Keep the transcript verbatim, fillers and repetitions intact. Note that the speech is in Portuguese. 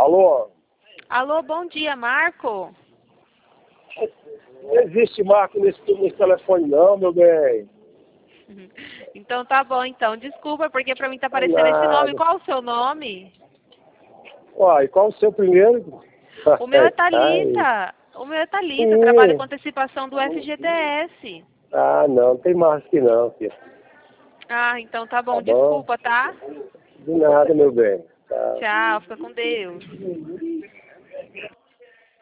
Alô? Alô, bom dia, Marco. Não existe Marco nesse, nesse telefone não, meu bem. Então tá bom, então. Desculpa, porque pra mim tá aparecendo esse nome. Qual o seu nome? Uai, qual o seu primeiro? O meu é Thalita. O meu é Thalita. Eu trabalho com antecipação do F G T S. Ah, não, tem mais que não, filho. Ah, então tá bom. Tá bom? Desculpa, tá? De nada, meu bem. Tá. Tchau, fica com Deus.